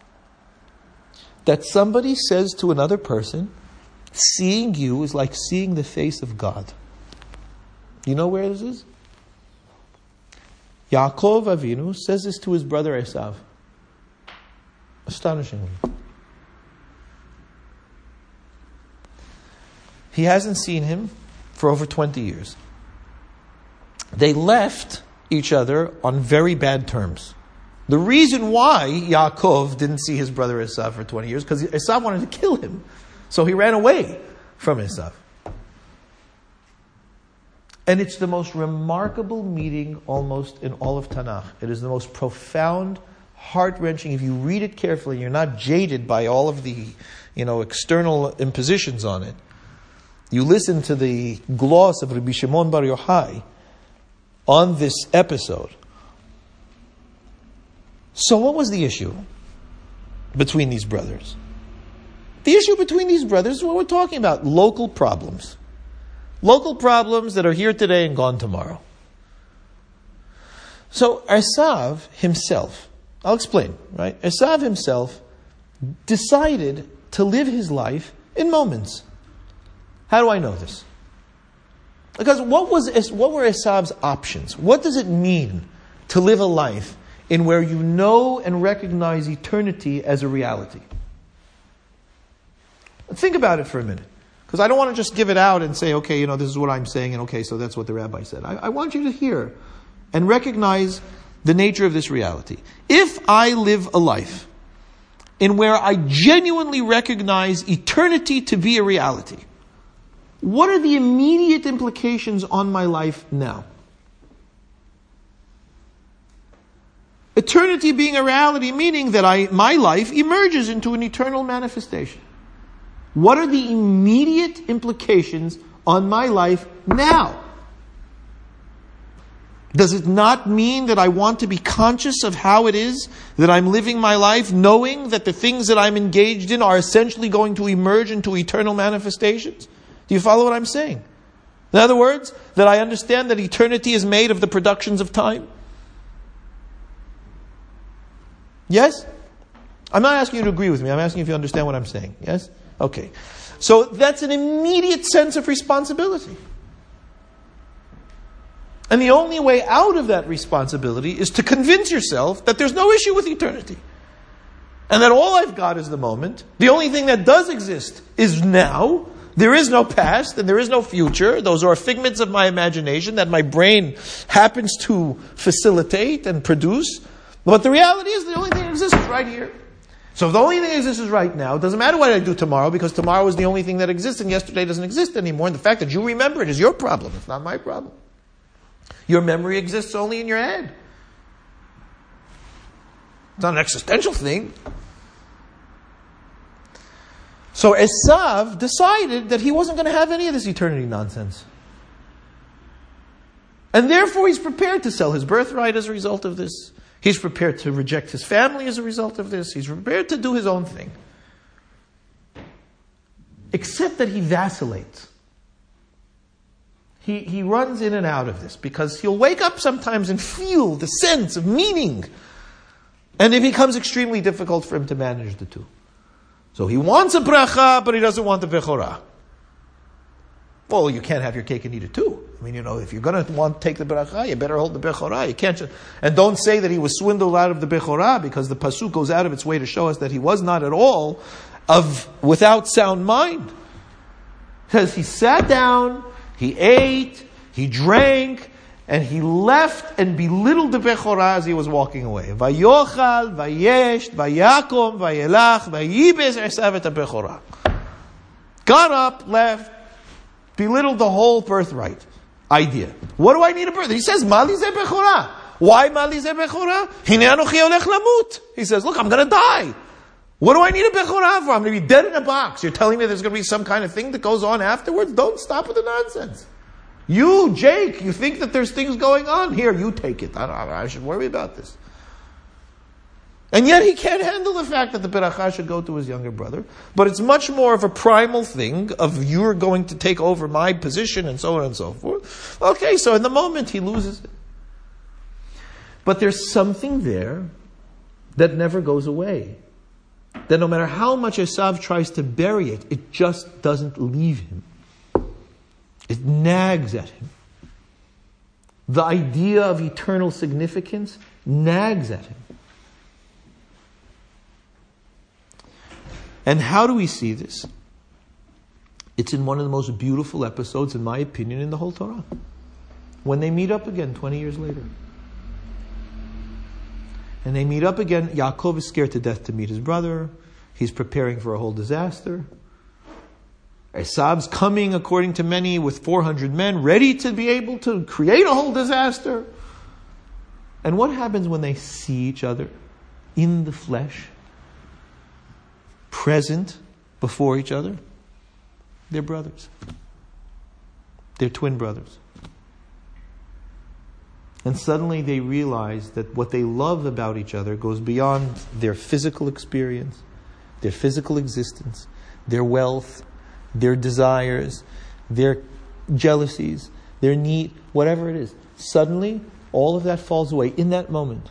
that somebody says to another person, seeing you is like seeing the face of God. You know where this is? Yaakov Avinu says this to his brother Esav. Astonishingly. He hasn't seen him for over 20 years. They left each other on very bad terms. The reason why Yaakov didn't see his brother Esav for 20 years, because Esav wanted to kill him. So he ran away from Esav. And it's the most remarkable meeting almost in all of Tanakh. It is the most profound, heart-wrenching. If you read it carefully, you're not jaded by all of the external impositions on it. You listen to the gloss of Rabbi Shimon Bar Yochai on this episode. So what was the issue between these brothers? The issue between these brothers is what we're talking about. Local problems. Local problems that are here today and gone tomorrow. So Esav himself, I'll explain, right? Esav himself decided to live his life in moments. How do I know this? Because what were Esav's options? What does it mean to live a life in where you know and recognize eternity as a reality? Think about it for a minute. Because I don't want to just give it out and say, okay, this is what I'm saying, and okay, so that's what the rabbi said. I want you to hear and recognize the nature of this reality. If I live a life in where I genuinely recognize eternity to be a reality, what are the immediate implications on my life now? Eternity being a reality, meaning that my life emerges into an eternal manifestation. What are the immediate implications on my life now? Does it not mean that I want to be conscious of how it is that I'm living my life, knowing that the things that I'm engaged in are essentially going to emerge into eternal manifestations? Do you follow what I'm saying? In other words, that I understand that eternity is made of the productions of time? Yes? I'm not asking you to agree with me. I'm asking if you understand what I'm saying. Yes? Okay. So that's an immediate sense of responsibility. And the only way out of that responsibility is to convince yourself that there's no issue with eternity. And that all I've got is the moment. The only thing that does exist is now. There is no past and there is no future. Those are figments of my imagination that my brain happens to facilitate and produce. But the reality is the only thing that exists is right here. So if the only thing that exists is right now, it doesn't matter what I do tomorrow, because tomorrow is the only thing that exists and yesterday doesn't exist anymore. And the fact that you remember it is your problem. It's not my problem. Your memory exists only in your head. It's not an existential thing. So Esav decided that he wasn't going to have any of this eternity nonsense. And therefore he's prepared to sell his birthright as a result of this. He's prepared to reject his family as a result of this. He's prepared to do his own thing. Except that he vacillates. He runs in and out of this because he'll wake up sometimes and feel the sense of meaning. And it becomes extremely difficult for him to manage the two. So he wants a bracha, but he doesn't want the bechorah. Well, you can't have your cake and eat it too. I mean, if you're going to take the bracha, you better hold the bechorah. You can't and don't say that he was swindled out of the bechorah, because the pasuk goes out of its way to show us that he was not at all without sound mind. It says he sat down, he ate, he drank, and he left and belittled the bechorah as he was walking away. Vayochal, vayesh, vayakom, vayelach, vayibes Esav et bechorah. Got up, left, belittled the whole birthright idea. What do I need a birthright? He says, Mali ze bechorah. Why Mali ze bechorah? Hine anochi olech lamut. He says, look, I'm going to die. What do I need a bechorah for? I'm going to be dead in a box. You're telling me there's going to be some kind of thing that goes on afterwards? Don't stop with the nonsense. You, Jake, you think that there's things going on? Here, you take it. I should worry about this. And yet he can't handle the fact that the beracha should go to his younger brother. But it's much more of a primal thing of you're going to take over my position and so on and so forth. Okay, so in the moment he loses it. But there's something there that never goes away. That no matter how much Esav tries to bury it, it just doesn't leave him. It nags at him. The idea of eternal significance nags at him. And how do we see this? It's in one of the most beautiful episodes, in my opinion, in the whole Torah. When they meet up again 20 years later. And they meet up again. Yaakov is scared to death to meet his brother. He's preparing for a whole disaster. Esav's coming, according to many, with 400 men, ready to be able to create a whole disaster. And what happens when they see each other in the flesh, present before each other? They're brothers. They're twin brothers. And suddenly they realize that what they love about each other goes beyond their physical experience, their physical existence, their wealth, their desires, their jealousies, their need, whatever it is. Suddenly, all of that falls away in that moment.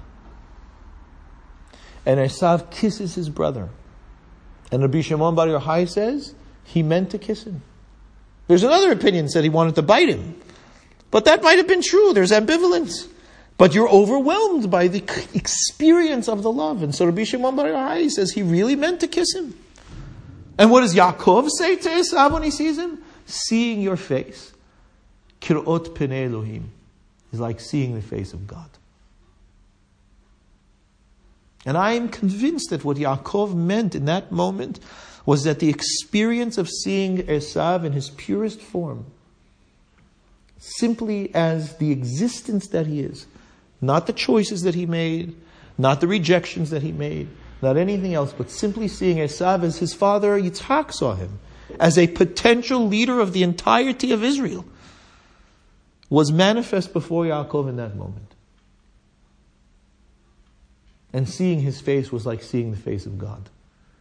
And Esav kisses his brother. And Rabbi Shimon Bar Yochai says he meant to kiss him. There's another opinion that said he wanted to bite him. But that might have been true. There's ambivalence. But you're overwhelmed by the experience of the love. And so Rabbi Shimon Bar Yochai says he really meant to kiss him. And what does Yaakov say to Esav when he sees him? Seeing your face, kirot penei Elohim, is like seeing the face of God. And I am convinced that what Yaakov meant in that moment was that the experience of seeing Esav in his purest form, simply as the existence that he is, not the choices that he made, not the rejections that he made, not anything else, but simply seeing Esav as his father Yitzhak saw him, as a potential leader of the entirety of Israel, was manifest before Yaakov in that moment. And seeing his face was like seeing the face of God.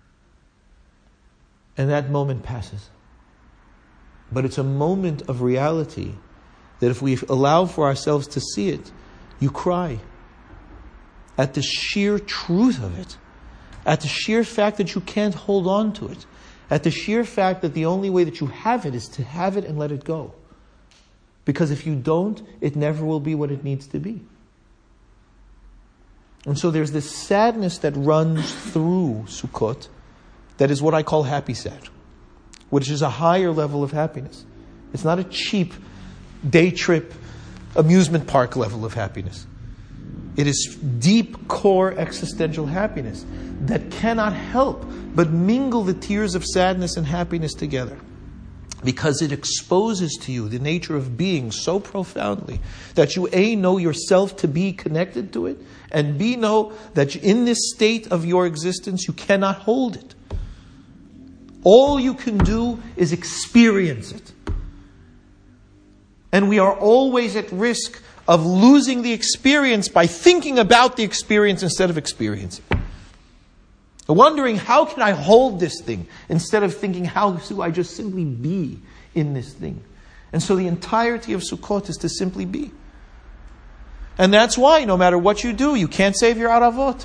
And that moment passes. But it's a moment of reality that if we allow for ourselves to see it, you cry at the sheer truth of it, at the sheer fact that you can't hold on to it, at the sheer fact that the only way that you have it is to have it and let it go. Because if you don't, it never will be what it needs to be. And so there's this sadness that runs through Sukkot that is what I call happy sad, which is a higher level of happiness. It's not a cheap day trip, amusement park level of happiness. It is deep core existential happiness that cannot help but mingle the tears of sadness and happiness together. Because it exposes to you the nature of being so profoundly that you A, know yourself to be connected to it, and B, know that in this state of your existence you cannot hold it. All you can do is experience it. And we are always at risk of losing the experience by thinking about the experience instead of experiencing it. Wondering, how can I hold this thing? Instead of thinking, how do I just simply be in this thing? And so the entirety of Sukkot is to simply be. And that's why, no matter what you do, you can't save your Aravot.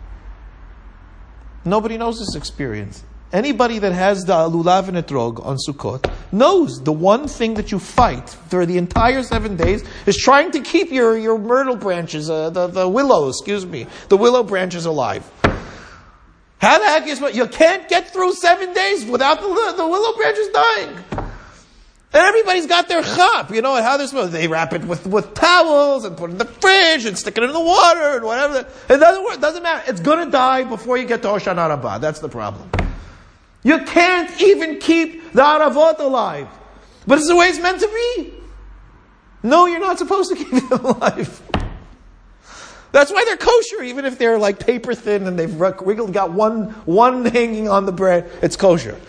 Nobody knows this experience. Anybody that has the lulav and etrog on Sukkot knows the one thing that you fight for the entire 7 days is trying to keep your myrtle branches, the willow branches alive. How the heck is you can't get through 7 days without the willow branches dying. And everybody's got their chap, and how they're supposed to. They wrap it with towels and put it in the fridge and stick it in the water and whatever. It doesn't work. It doesn't matter. It's going to die before you get to Hoshana Rabbah. That's the problem. You can't even keep the Aravot alive. But it's the way it's meant to be. No, you're not supposed to keep it alive. That's why they're kosher, even if they're like paper thin and they've got one hanging on the bread. It's kosher.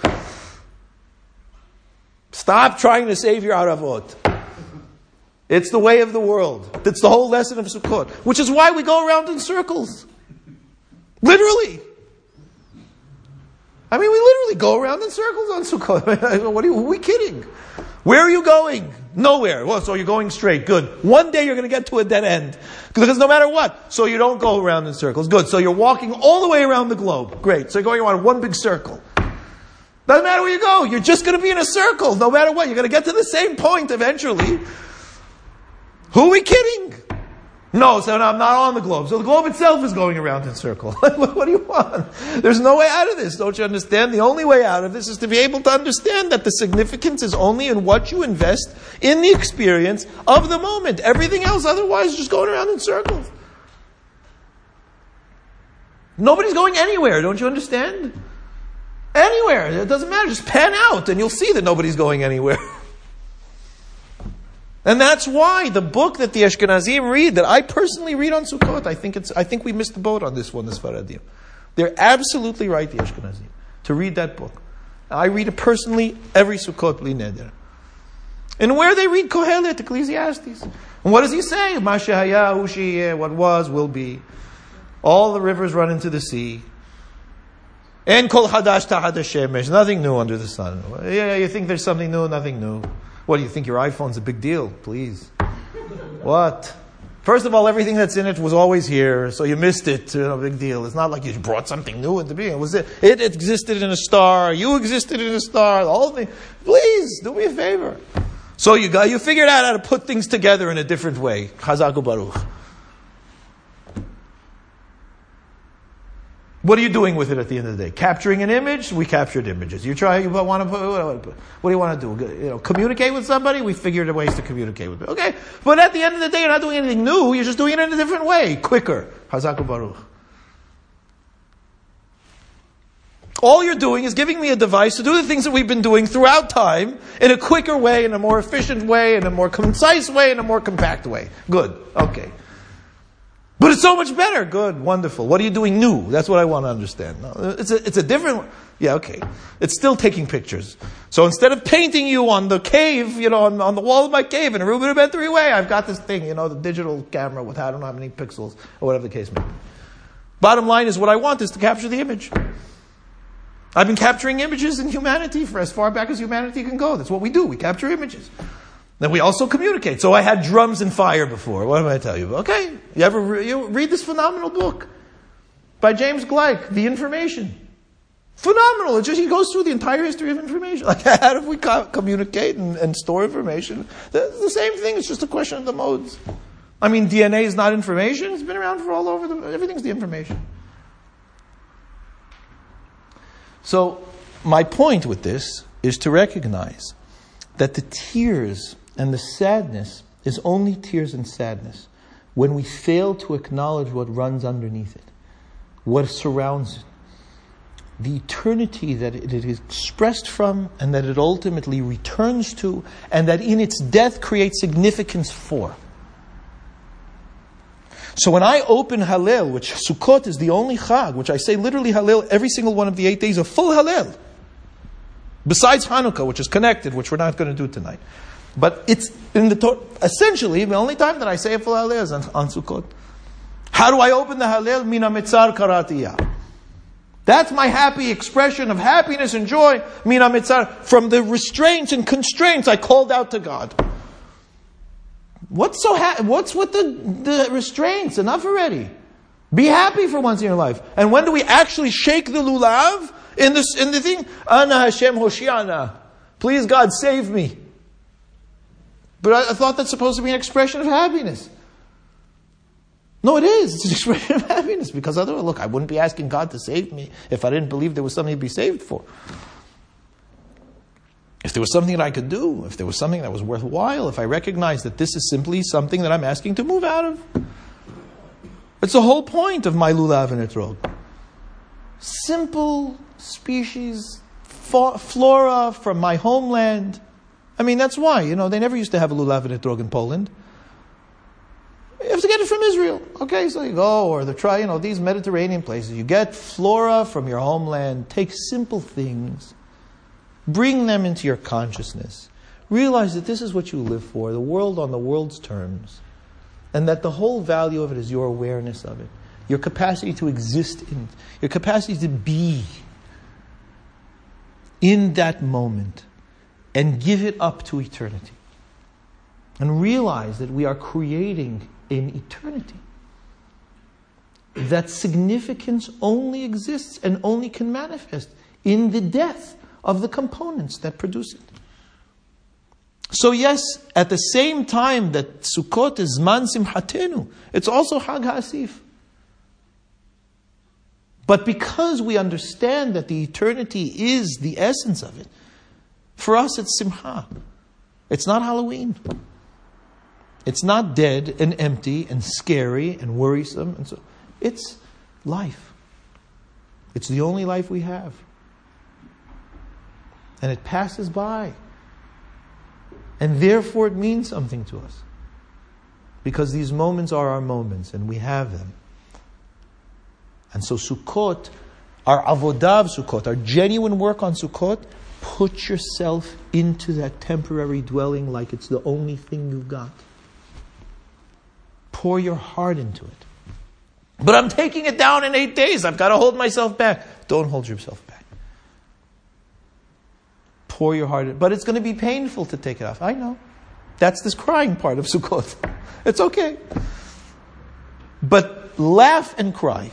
Stop trying to save your Aravot. It's the way of the world. It's the whole lesson of Sukkot. Which is why we go around in circles. Literally. I mean, we literally go around in circles on Sukkot. Who are we kidding? Where are you going? Nowhere. Well, so you're going straight. Good. One day you're going to get to a dead end. Because no matter what, so you don't go around in circles. Good. So you're walking all the way around the globe. Great. So you're going around one big circle. Doesn't matter where you go. You're just going to be in a circle. No matter what. You're going to get to the same point eventually. Who are we kidding? No, so I'm not on the globe. So the globe itself is going around in circle. What do you want? There's no way out of this. Don't you understand? The only way out of this is to be able to understand that the significance is only in what you invest in the experience of the moment. Everything else otherwise is just going around in circles. Nobody's going anywhere. Don't you understand? Anywhere. It doesn't matter. Just pan out and you'll see that nobody's going anywhere. And that's why the book that the Ashkenazim read, that I personally read on Sukkot, I think we missed the boat on this one, the Sfaradim. They're absolutely right, the Ashkenazim, to read that book. I read it personally every Sukkot, Bli Neder. And where they read Kohelet, Ecclesiastes. And what does he say? Masha haya hu sheyeh, what was, will be. All the rivers run into the sea. And kol hadash tahad hashemesh, nothing new under the sun. Yeah, you think there's something new, nothing new. What, do you think your iPhone's a big deal? Please. What? First of all, everything that's in it was always here, so you missed it. Big deal. It's not like you brought something new into being. It existed in a star. You existed in a star. The whole thing. Please, do me a favor. So you figured out how to put things together in a different way. Chazak u'baruch. What are you doing with it at the end of the day? Capturing an image? We captured images. What do you want to do? Communicate with somebody? We figured ways to communicate with them. Okay. But at the end of the day, you're not doing anything new. You're just doing it in a different way. Quicker. Chazak u'baruch. All you're doing is giving me a device to do the things that we've been doing throughout time in a quicker way, in a more efficient way, in a more concise way, in a more compact way. Good. Okay. But it's so much better. Good, wonderful. What are you doing new? That's what I want to understand. No, it's a different. Yeah, okay. It's still taking pictures. So instead of painting you on the cave, on the wall of my cave in a rudimentary way, I've got this thing, the digital camera with I don't know how many pixels or whatever the case may be. Bottom line is, what I want is to capture the image. I've been capturing images in humanity for as far back as humanity can go. That's what we do. We capture images. Then we also communicate. So I had drums and fire before. What am I tell you? Okay. You read this phenomenal book by James Gleick, The Information. Phenomenal. He goes through the entire history of information. Like, how do we communicate and store information? The same thing. It's just a question of the modes. I mean, DNA is not information. It's been around for all over. Everything's the information. So my point with this is to recognize that the tears and the sadness is only tears and sadness when we fail to acknowledge what runs underneath it, what surrounds it, the eternity that it is expressed from and that it ultimately returns to, and that in its death creates significance for. So when I open Hallel, which Sukkot is the only Chag, which I say literally Hallel every single one of the 8 days, a full Hallel, besides Hanukkah, which is connected, which we're not going to do tonight. But it's essentially the only time that I say a full Hallel is on Sukkot. How do I open the Hallel? Mina mitzar karatiyah. That's my happy expression of happiness and joy. Mina mitzar. From the restraints and constraints, I called out to God. What's with the restraints? Enough already. Be happy for once in your life. And when do we actually shake the lulav? In the thing, Ana Hashem Hoshiana. Please God, save me. But I thought that's supposed to be an expression of happiness. No, it is. It's an expression of happiness. Because otherwise, look, I wouldn't be asking God to save me if I didn't believe there was something to be saved for. If there was something that I could do, if there was something that was worthwhile, if I recognized that this is simply something that I'm asking to move out of. It's the whole point of my lulav and etrog. Simple species, flora from my homeland. I mean, that's why, they never used to have a lulav and etrog in Poland. You have to get it from Israel. Okay, so you go, or these Mediterranean places. You get flora from your homeland. Take simple things. Bring them into your consciousness. Realize that this is what you live for, the world on the world's terms. And that the whole value of it is your awareness of it. Your capacity to exist in it. Your capacity to be. in that moment and give it up to eternity. And realize that we are creating an eternity. That significance only exists and only can manifest in the death of the components that produce it. So yes, at the same time that Sukkot is Zman Simchatenu, it's also Hag HaAsif. But because we understand that the eternity is the essence of it, for us it's Simcha. It's not Halloween. It's not dead and empty and scary and worrisome and so. It's life. It's the only life we have. And it passes by. And therefore it means something to us. Because these moments are our moments and we have them. And so Sukkot, our avodah of Sukkot, our genuine work on Sukkot, put yourself into that temporary dwelling like it's the only thing you've got. Pour your heart into it. But I'm taking it down in 8 days. I've got to hold myself back. Don't hold yourself back. Pour your heart in. But it's going to be painful to take it off. I know. That's this crying part of Sukkot. It's okay. But laugh and cry.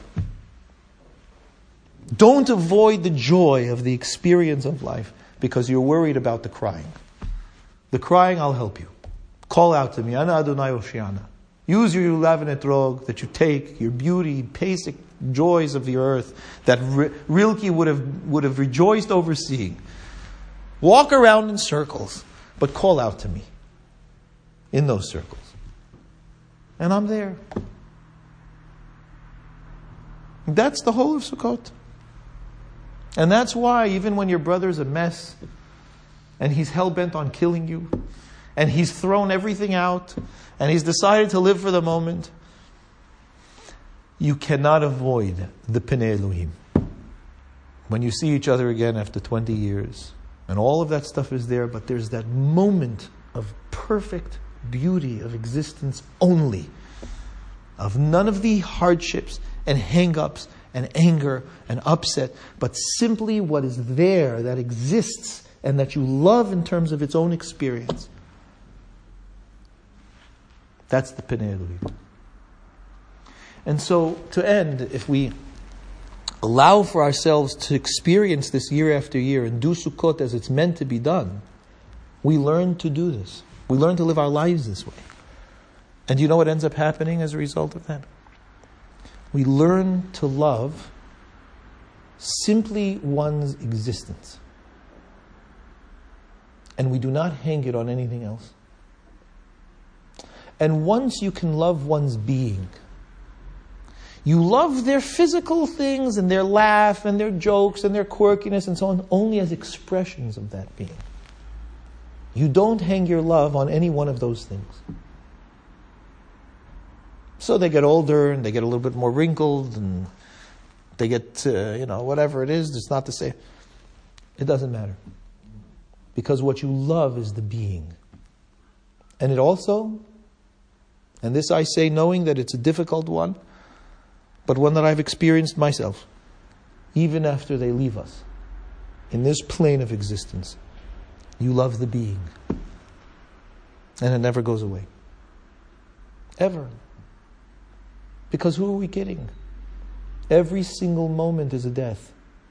Don't avoid the joy of the experience of life because you're worried about the crying. The crying, I'll help you. Call out to me. Ana Adonai Oshiana. Use your lulav and etrog that you take, your beauty, basic joys of the earth that Rilke would have rejoiced over seeing. Walk around in circles, but call out to me in those circles. And I'm there. That's the whole of Sukkot. And that's why even when your brother's a mess and he's hell-bent on killing you and he's thrown everything out and he's decided to live for the moment, you cannot avoid the Pnei Elohim. When you see each other again after 20 years, and all of that stuff is there, but there's that moment of perfect beauty of existence only, of none of the hardships and hang-ups and anger and upset, but simply what is there that exists and that you love in terms of its own experience. That's the Pnei Elohim. And so, to end, if we allow for ourselves to experience this year after year and do Sukkot as it's meant to be done, we learn to do this. We learn to live our lives this way. And you know what ends up happening as a result of that? We learn to love simply one's existence. And we do not hang it on anything else. And once you can love one's being, you love their physical things and their laugh and their jokes and their quirkiness and so on only as expressions of that being. You don't hang your love on any one of those things. So they get older and they get a little bit more wrinkled and they get, whatever it is. It's not to say. It doesn't matter. Because what you love is the being. And it also, and this I say knowing that it's a difficult one, but one that I've experienced myself, even after they leave us, in this plane of existence, you love the being. And it never goes away. Ever. Because who are we kidding? Every single moment is a death.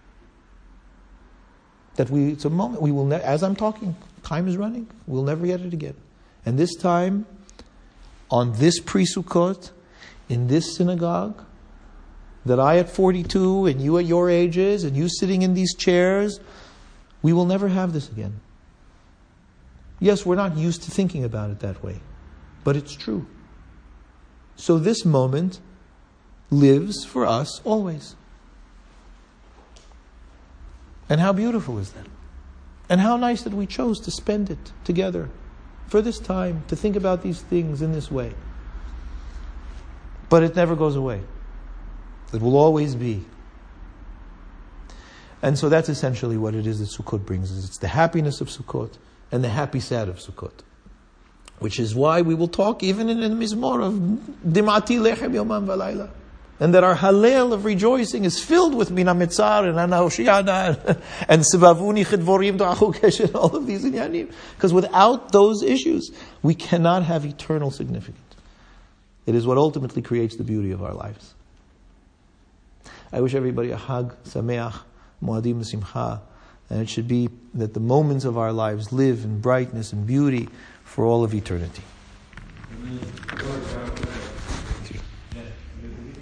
It's a moment we will as I'm talking, time is running. We'll never get it again. And this time, on this pre-Sukkot, in this synagogue, that I at 42 and you at your ages and you sitting in these chairs, we will never have this again. Yes, we're not used to thinking about it that way, but it's true. So this moment lives for us always. And how beautiful is that? And how nice that we chose to spend it together for this time, to think about these things in this way. But it never goes away. It will always be. And so that's essentially what it is that Sukkot brings us. It's the happiness of Sukkot and the happy sad of Sukkot. Which is why we will talk even in the Mizmor of Dimati Lechem Yomam Valayla. And that our Hallel of rejoicing is filled with Mina Mitzar and Ana Hoshiana and Sibavuni Chidvorim Da'achukesh and all of these inyanim. Because without those issues, we cannot have eternal significance. It is what ultimately creates the beauty of our lives. I wish everybody a Hag, Sameach, Moadim Simcha, and it should be that the moments of our lives live in brightness and beauty for all of eternity. Amen.